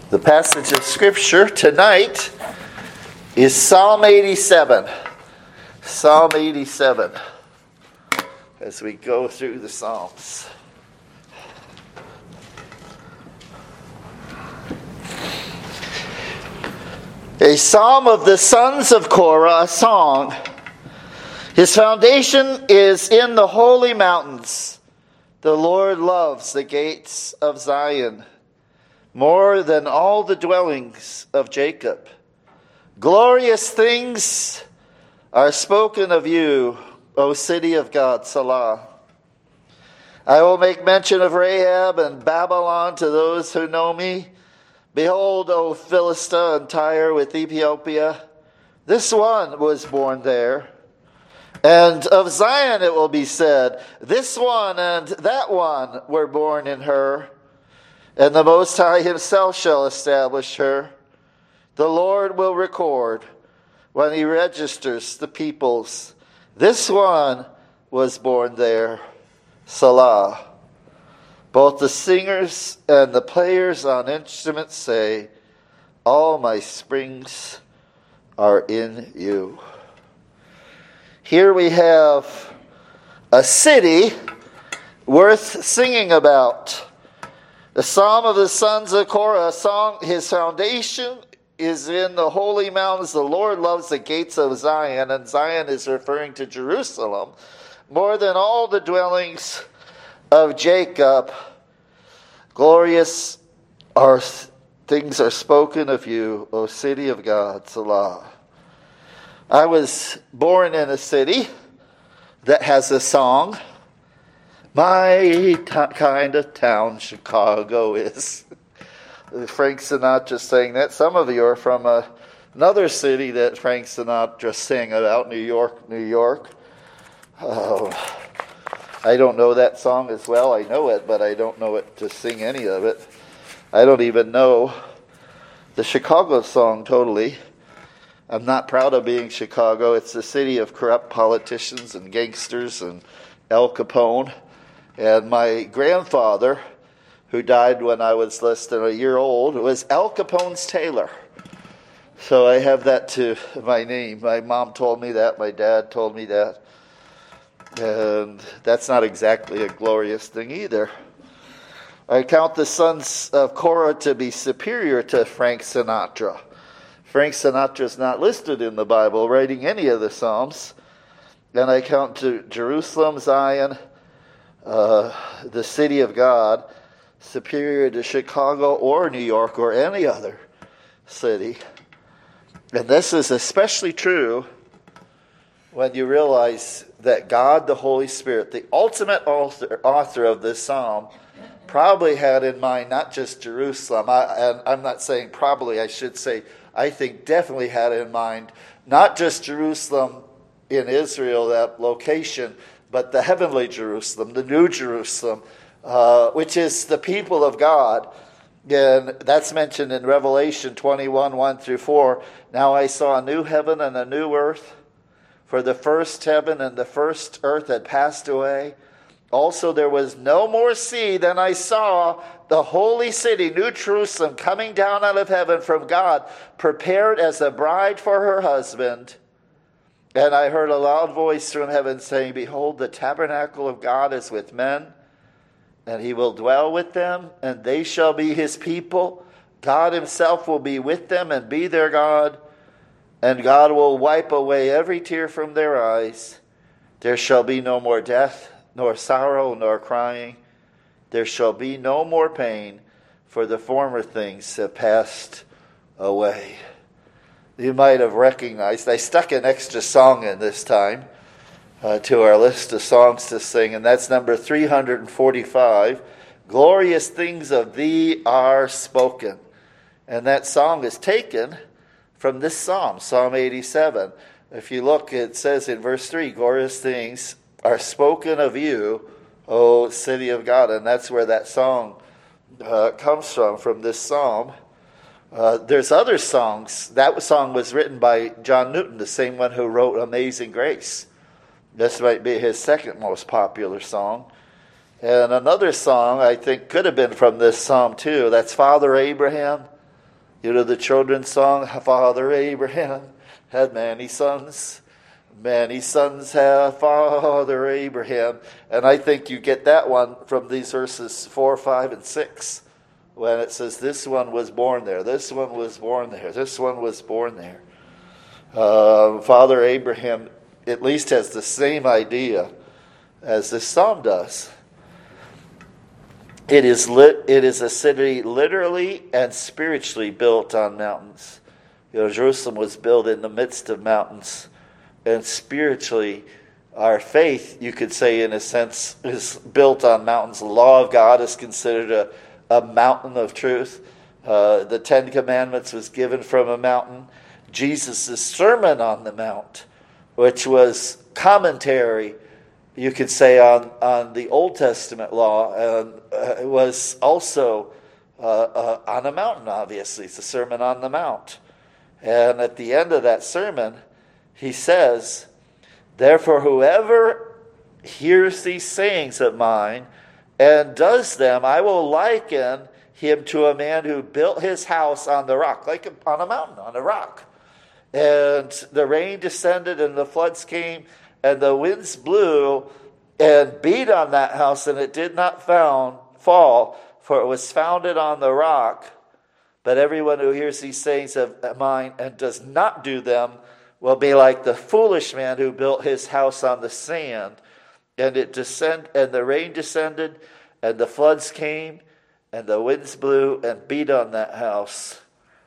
The passage of Scripture tonight is Psalm 87. Psalm 87, as we go through the Psalms. A psalm of the sons of Korah, a song. His foundation is in the holy mountains. The Lord loves the gates of Zion more than all the dwellings of Jacob. Glorious things are spoken of you, O city of God, Selah. I will make mention of Rahab and Babylon to those who know me. Behold, O Philistia and Tyre with Ethiopia, this one was born there. And of Zion it will be said, this one and that one were born in her. And the Most High himself shall establish her. The Lord will record when he registers the peoples. This one was born there, Selah. Both the singers and the players on instruments say, all my springs are in you. Here we have a city worth singing about. The Psalm of the sons of Korah, a song, his foundation is in the holy mountains. The Lord loves the gates of Zion, and Zion is referring to Jerusalem. More than all the dwellings of Jacob, glorious things are spoken of you, O city of God, Selah. I was born in a city that has a song. My kind of town Chicago is. Frank Sinatra sang that. Some of you are from another city that Frank Sinatra sang about, New York, New York. I don't know that song as well. I know it, but I don't know it to sing any of it. I don't even know the Chicago song totally. I'm not proud of being Chicago. It's the city of corrupt politicians and gangsters and Al Capone. And my grandfather, who died when I was less than a year old, was Al Capone's tailor. So I have that to my name. My mom told me that. My dad told me that. And that's not exactly a glorious thing either. I count the sons of Korah to be superior to Frank Sinatra. Frank Sinatra is not listed in the Bible writing any of the Psalms. And I count to Jerusalem, Zion, the city of God, superior to Chicago or New York or any other city. And this is especially true when you realize that God, the Holy Spirit, the ultimate author of this psalm, probably had in mind not just Jerusalem. And I'm not saying probably, I should say, I think definitely had in mind not just Jerusalem in Israel, that location, but the heavenly Jerusalem, the new Jerusalem, which is the people of God. And that's mentioned in Revelation 21, 1 through 4. Now I saw a new heaven and a new earth, for the first heaven and the first earth had passed away. Also there was no more sea. Then I saw the holy city, New Jerusalem, coming down out of heaven from God, prepared as a bride for her husband. And I heard a loud voice from heaven saying, behold, the tabernacle of God is with men, and he will dwell with them, and they shall be his people. God himself will be with them and be their God, and God will wipe away every tear from their eyes. There shall be no more death, nor sorrow, nor crying. There shall be no more pain, for the former things have passed away. You might have recognized, I stuck an extra song in this time to our list of songs to sing, and that's number 345, Glorious Things of Thee Are Spoken. And that song is taken from this psalm, Psalm 87. If you look, it says in verse 3, glorious things are spoken of you, O city of God. And that's where that song comes from this psalm. There's other songs. That song was written by John Newton, the same one who wrote Amazing Grace. This might be his second most popular song. And another song I think could have been from this psalm too. That's Father Abraham, You know the children's song, Father Abraham had many sons. Many sons have Father Abraham. And I think you get that one from these verses 4, 5, and 6. When it says, this one was born there, this one was born there, this one was born there. Father Abraham at least has the same idea as this psalm does. It is a city literally and spiritually built on mountains. You know, Jerusalem was built in the midst of mountains. And spiritually, our faith, you could say in a sense, is built on mountains. The law of God is considered a mountain of truth. The Ten Commandments was given from a mountain. Jesus' Sermon on the Mount, which was commentary, you could say, on the Old Testament law, was also on a mountain, obviously. It's a Sermon on the Mount. And at the end of that sermon, he says, therefore whoever hears these sayings of mine and does them, I will liken him to a man who built his house on the rock, like on a mountain, on a rock. And the rain descended and the floods came and the winds blew and beat on that house, and it did not fall, for it was founded on the rock. But everyone who hears these sayings of mine and does not do them will be like the foolish man who built his house on the sand. And the rain descended, and the floods came, and the winds blew and beat on that house,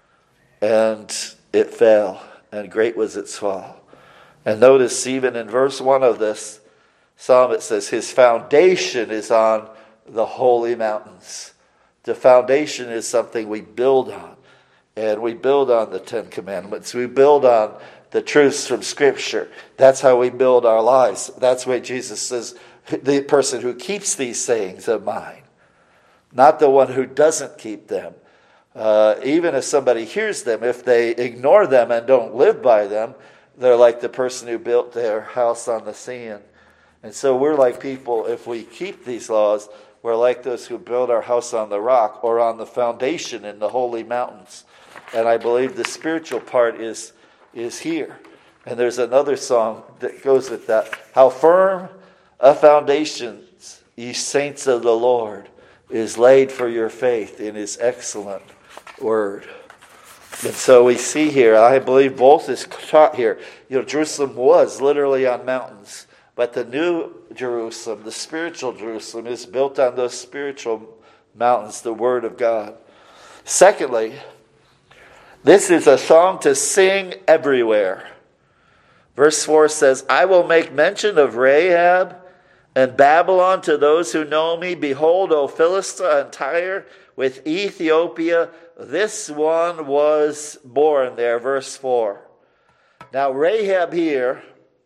and it fell, and great was its fall. And notice even in verse 1 of this psalm, it says, his foundation is on the holy mountains. The foundation is something we build on. And we build on the Ten Commandments. We build on the truths from Scripture. That's how we build our lives. That's why Jesus says, the person who keeps these sayings of mine, not the one who doesn't keep them. Even if somebody hears them, if they ignore them and don't live by them, they're like the person who built their house on the sand. And so we're like people, if we keep these laws, we're like those who build our house on the rock or on the foundation in the holy mountains. And I believe the spiritual part is here. And there's another song that goes with that. How firm a foundation, ye saints of the Lord, is laid for your faith in his excellent word. And so we see here, I believe both is taught here. You know, Jerusalem was literally on mountains. But the new Jerusalem, the spiritual Jerusalem, is built on those spiritual mountains, the Word of God. Secondly, this is a song to sing everywhere. Verse 4 says, I will make mention of Rahab and Babylon to those who know me. Behold, O Philistia and Tyre with Ethiopia, this one was born there. Verse 4. Now Rahab here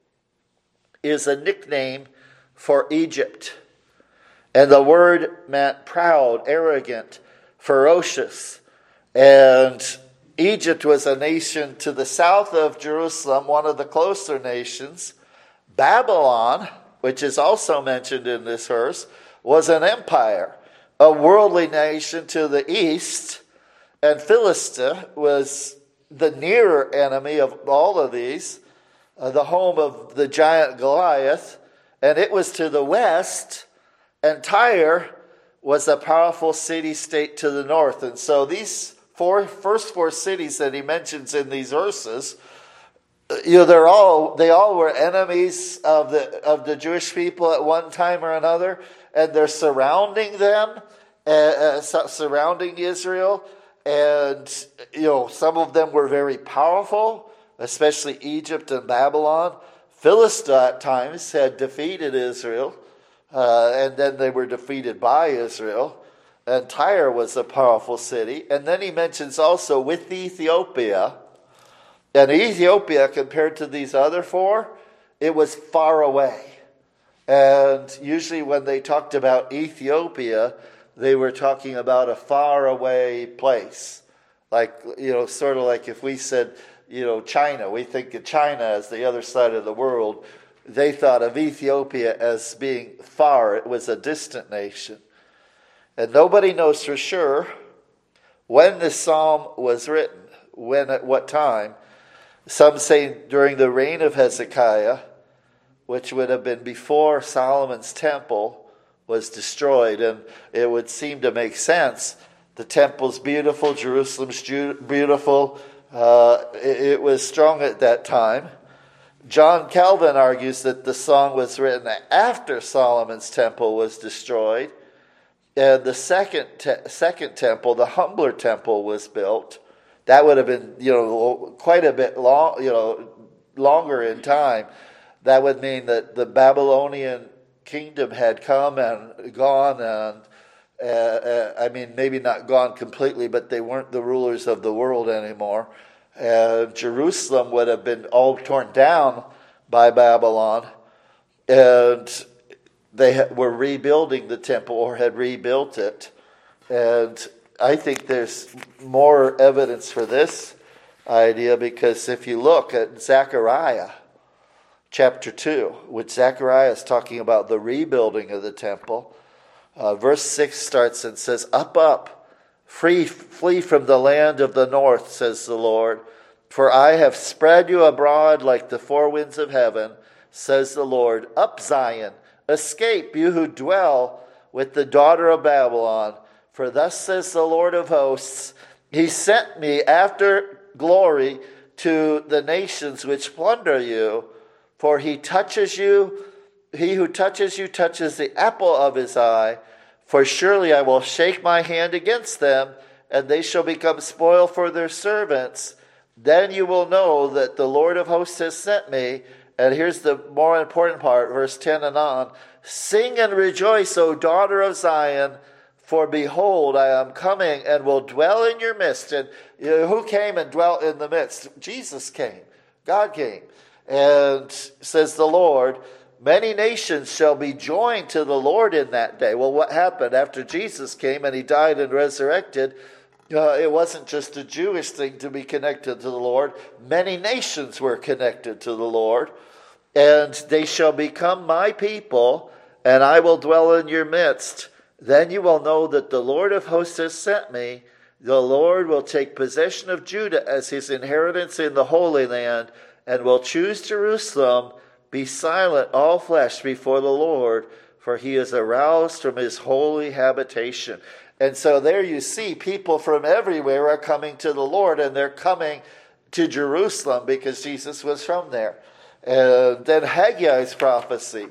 is a nickname for Egypt. And the word meant proud, arrogant, ferocious. And Egypt was a nation to the south of Jerusalem, one of the closer nations. Babylon, which is also mentioned in this verse, was an empire, a worldly nation to the east. And Philistia was the nearer enemy of all of these, the home of the giant Goliath, and it was to the west, and Tyre was a powerful city-state to the north. And so these first four cities that he mentions in these verses, you know, they all were enemies of the Jewish people at one time or another, and they're surrounding them, surrounding Israel, and you know, some of them were very powerful, especially Egypt and Babylon. Philistia at times had defeated Israel, and then they were defeated by Israel. And Tyre was a powerful city. And then he mentions also with Ethiopia. And Ethiopia, compared to these other four, it was far away. And usually when they talked about Ethiopia, they were talking about a far away place. Like, you know, sort of like if we said, you know, China, we think of China as the other side of the world. They thought of Ethiopia as being far. It was a distant nation. And nobody knows for sure when this psalm was written, when at what time. Some say during the reign of Hezekiah, which would have been before Solomon's temple was destroyed. And it would seem to make sense. The temple's beautiful, Jerusalem's beautiful. It was strong at that time. John Calvin argues that the song was written after Solomon's temple was destroyed. And the second temple, the humbler temple, was built. That would have been, quite a bit longer in time. That would mean that the Babylonian kingdom had come and gone, and maybe not gone completely, but they weren't the rulers of the world anymore. Jerusalem would have been all torn down by Babylon, and they were rebuilding the temple or had rebuilt it. And I think there's more evidence for this idea, because if you look at Zechariah chapter 2, which Zechariah is talking about the rebuilding of the temple, verse 6 starts and says, Up, flee from the land of the north, says the Lord, for I have spread you abroad like the four winds of heaven, says the Lord. Up, Zion, escape, you who dwell with the daughter of Babylon. For thus says the Lord of hosts, He sent me after glory to the nations which plunder you, for he who touches you touches the apple of his eye. For surely I will shake my hand against them, and they shall become spoil for their servants. Then you will know that the Lord of hosts has sent me. And here's the more important part, verse 10 and on. Sing and rejoice, O daughter of Zion, for behold, I am coming and will dwell in your midst. And who came and dwelt in the midst? Jesus came. God came. And says the Lord, many nations shall be joined to the Lord in that day. Well, what happened after Jesus came and he died and resurrected? It wasn't just a Jewish thing to be connected to the Lord. Many nations were connected to the Lord. And they shall become my people, and I will dwell in your midst. Then you will know that the Lord of hosts has sent me. The Lord will take possession of Judah as his inheritance in the Holy Land, and will choose Jerusalem. Be silent, all flesh, before the Lord, for he is aroused from his holy habitation. And so there you see people from everywhere are coming to the Lord, and they're coming to Jerusalem because Jesus was from there. And then Haggai's prophecy,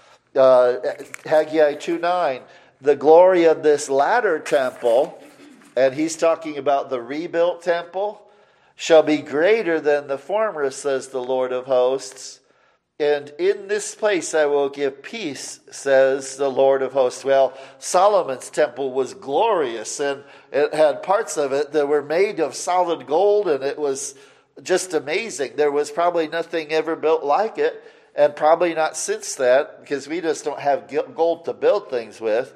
Haggai 2:9, the glory of this latter temple, and he's talking about the rebuilt temple, shall be greater than the former, says the Lord of hosts. And in this place I will give peace, says the Lord of hosts. Well, Solomon's temple was glorious, and it had parts of it that were made of solid gold, and it was just amazing. There was probably nothing ever built like it, and probably not since that, because we just don't have gold to build things with.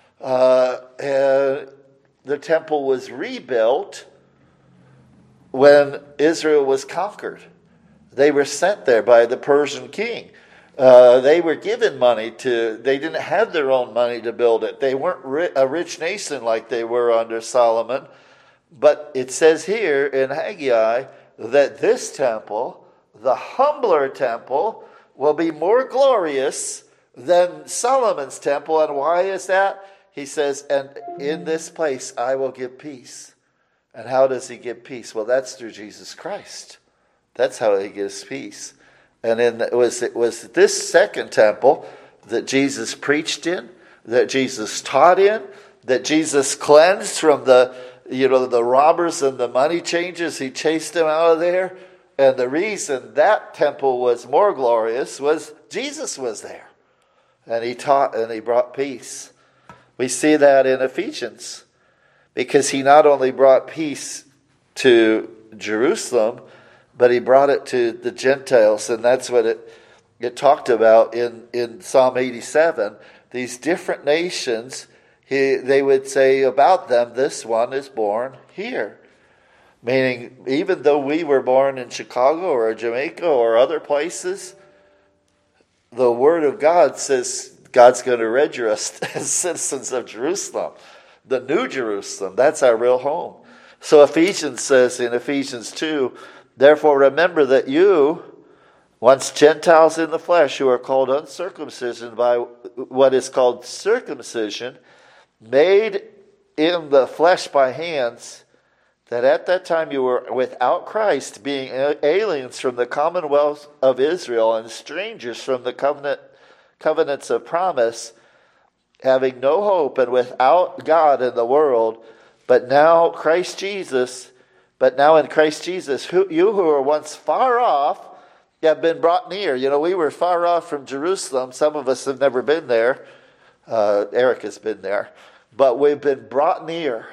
And the temple was rebuilt when Israel was conquered. They were sent there by the Persian king. They were given money they didn't have their own money to build it. They weren't a rich nation like they were under Solomon. But it says here in Haggai that this temple, the humbler temple, will be more glorious than Solomon's temple. And why is that? He says, and in this place I will give peace. And how does he give peace? Well, that's through Jesus Christ. That's how he gives peace. And it was this second temple that Jesus preached in, that Jesus taught in, that Jesus cleansed from the robbers and the money changers. He chased them out of there. And the reason that temple was more glorious was Jesus was there. And he taught and he brought peace. We see that in Ephesians, because he not only brought peace to Jerusalem, but he brought it to the Gentiles. And that's what it talked about in Psalm 87. These different nations, they would say about them, this one is born here. Meaning, even though we were born in Chicago or Jamaica or other places, the Word of God says God's going to register us as citizens of Jerusalem. The New Jerusalem, that's our real home. So Ephesians says in Ephesians 2, therefore remember that you, once Gentiles in the flesh, who are called uncircumcision by what is called circumcision, made in the flesh by hands, that at that time you were without Christ, being aliens from the commonwealth of Israel and strangers from the covenants of promise, having no hope and without God in the world. But now in Christ Jesus, you who were once far off have been brought near. You know, we were far off from Jerusalem. Some of us have never been there. Eric has been there. But we've been brought near.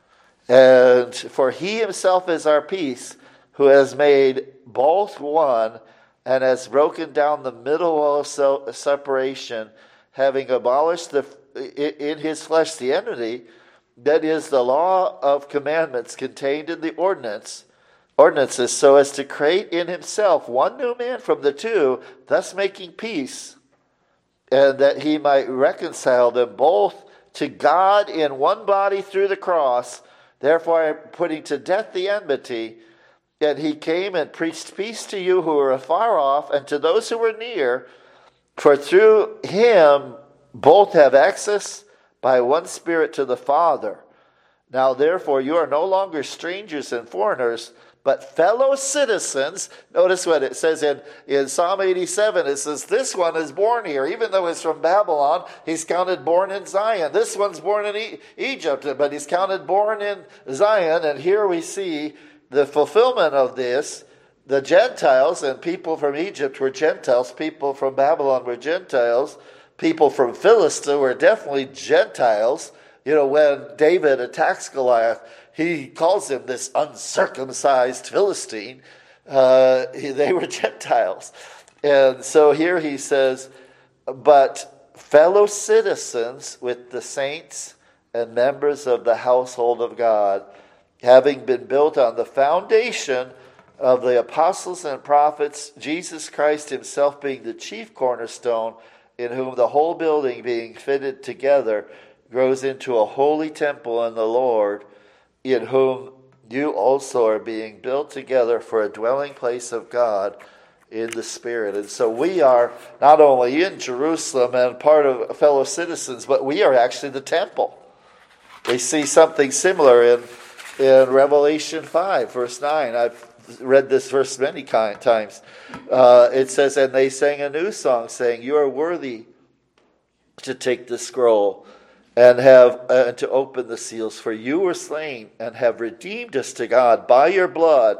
And for he himself is our peace, who has made both one and has broken down the middle wall of separation, having abolished in his flesh the enmity, that is the law of commandments contained in the ordinances, so as to create in himself one new man from the two, thus making peace, and that he might reconcile them both to God in one body through the cross, therefore putting to death the enmity. And he came and preached peace to you who were afar off, and to those who were near, for through him both have access by one Spirit to the Father. Now therefore you are no longer strangers and foreigners, but fellow citizens. Notice what it says in Psalm 87. It says, this one is born here. Even though he's from Babylon, he's counted born in Zion. This one's born in Egypt, but he's counted born in Zion. And here we see the fulfillment of this. The Gentiles and people from Egypt were Gentiles. People from Babylon were Gentiles. People from Philistia were definitely Gentiles. You know, when David attacks Goliath, he calls him this uncircumcised Philistine. They were Gentiles. And so here he says, but fellow citizens with the saints and members of the household of God, having been built on the foundation of the apostles and prophets, Jesus Christ himself being the chief cornerstone, in whom the whole building being fitted together grows into a holy temple in the Lord, in whom you also are being built together for a dwelling place of God in the Spirit. And so we are not only in Jerusalem and part of fellow citizens, but we are actually the temple. We see something similar in Revelation 5, verse 9. I've read this verse many times. It says, and they sang a new song, saying, you are worthy to take the scroll and to open the seals, for you were slain and have redeemed us to God by your blood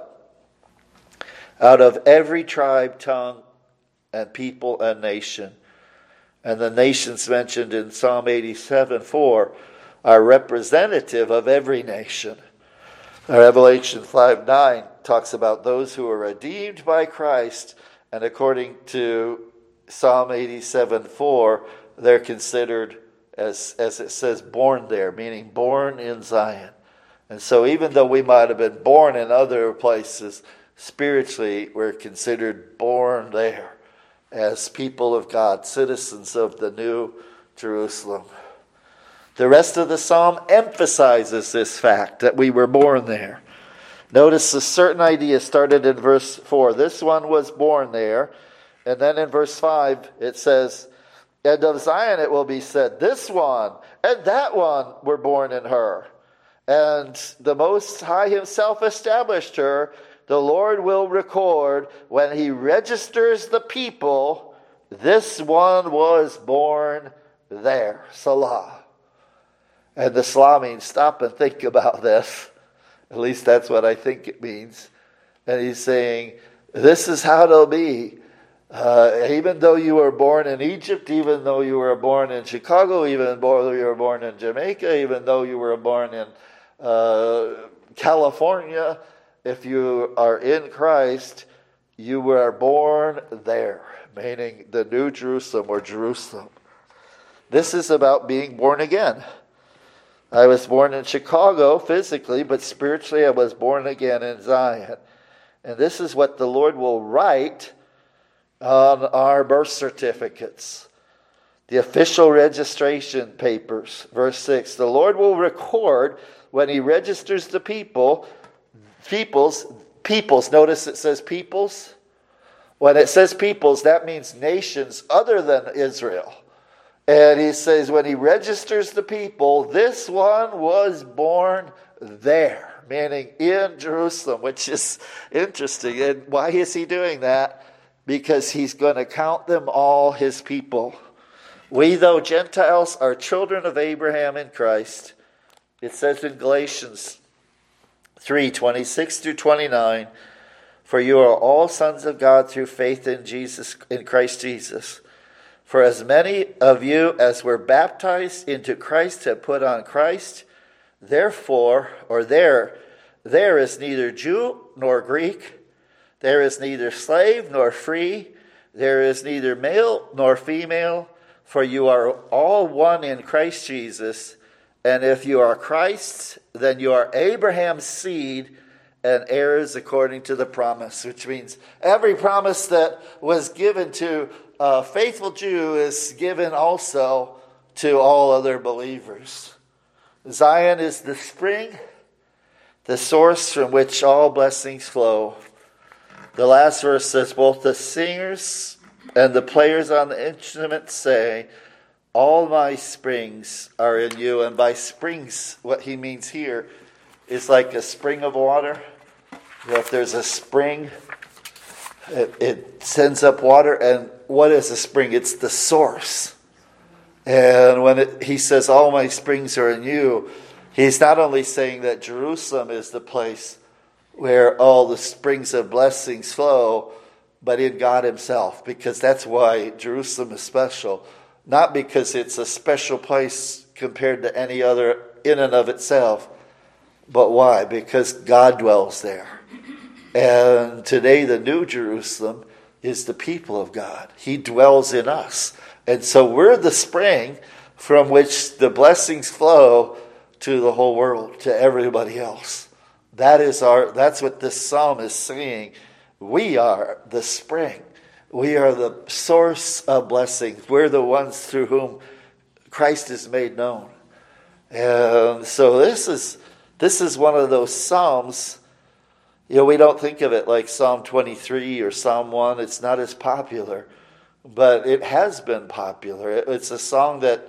out of every tribe, tongue, and people and nation. And the nations mentioned in Psalm 87:4 are representative of every nation. Revelation 5:9 talks about those who are redeemed by Christ, and according to Psalm 87:4, they're considered, as it says, born there, meaning born in Zion. And so even though we might have been born in other places, spiritually we're considered born there as people of God, citizens of the New Jerusalem. The rest of the psalm emphasizes this fact that we were born there. Notice a certain idea started in verse 4. This one was born there. And then in verse 5 it says, and of Zion it will be said, this one and that one were born in her. And the Most High himself established her. The Lord will record when he registers the people, this one was born there. Salah. And the Salah means stop and think about this. At least that's what I think it means. And he's saying, this is how it'll be. Even though you were born in Egypt, even though you were born in Chicago, even though you were born in Jamaica, even though you were born in California, if you are in Christ, you were born there, meaning the New Jerusalem or Jerusalem. This is about being born again. I was born in Chicago physically, but spiritually I was born again in Zion. And this is what the Lord will write on our birth certificates. The official registration papers. Verse 6, the Lord will record when he registers the peoples, notice it says peoples. When it says peoples, that means nations other than Israel. And he says when he registers the people, this one was born there, meaning in Jerusalem, which is interesting. And why is he doing that? Because he's going to count them all his people. We, though Gentiles, are children of Abraham in Christ. It says in Galatians 3:26-29, for you are all sons of God through faith in Christ Jesus. For as many of you as were baptized into Christ have put on Christ. Therefore, or there is neither Jew nor Greek, there is neither slave nor free, there is neither male nor female, for you are all one in Christ Jesus. And if you are Christ's, then you are Abraham's seed and heirs according to the promise, which means every promise that was given to a faithful Jew is given also to all other believers. Zion is the spring, the source from which all blessings flow. The last verse says, both the singers and the players on the instruments say, all my springs are in you. And by springs, what he means here is like a spring of water. If there's a spring, it sends up water. And what is a spring? It's the source. And when he says, all my springs are in you, he's not only saying that Jerusalem is the place where all the springs of blessings flow, but in God himself, because that's why Jerusalem is special. Not because it's a special place compared to any other in and of itself, but why? Because God dwells there. And today the New Jerusalem is the people of God. He dwells in us. And so we're the spring from which the blessings flow to the whole world, to everybody else. That's what this psalm is saying. We are the spring. We are the source of blessings. We're the ones through whom Christ is made known. And so this is one of those psalms. We don't think of it like Psalm 23 or Psalm 1. It's not as popular, but it has been popular. It's a psalm that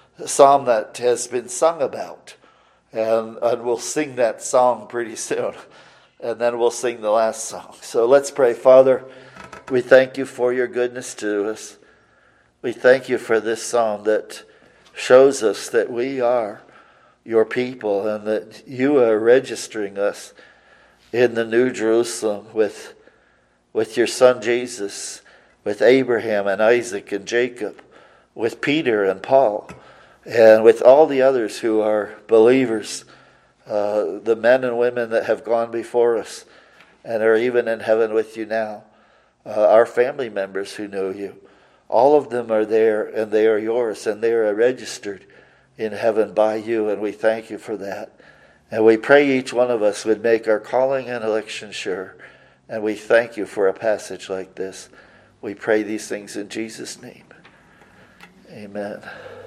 has been sung about. And we'll sing that song pretty soon. And then we'll sing the last song. So let's pray. Father, we thank you for your goodness to us. We thank you for this psalm that shows us that we are your people and that you are registering us in the New Jerusalem with your son Jesus, with Abraham and Isaac and Jacob, with Peter and Paul, and with all the others who are believers, the men and women that have gone before us and are even in heaven with you now, our family members who know you. All of them are there, and they are yours, and they are registered in heaven by you, and we thank you for that. And we pray each one of us would make our calling and election sure, and we thank you for a passage like this. We pray these things in Jesus' name. Amen.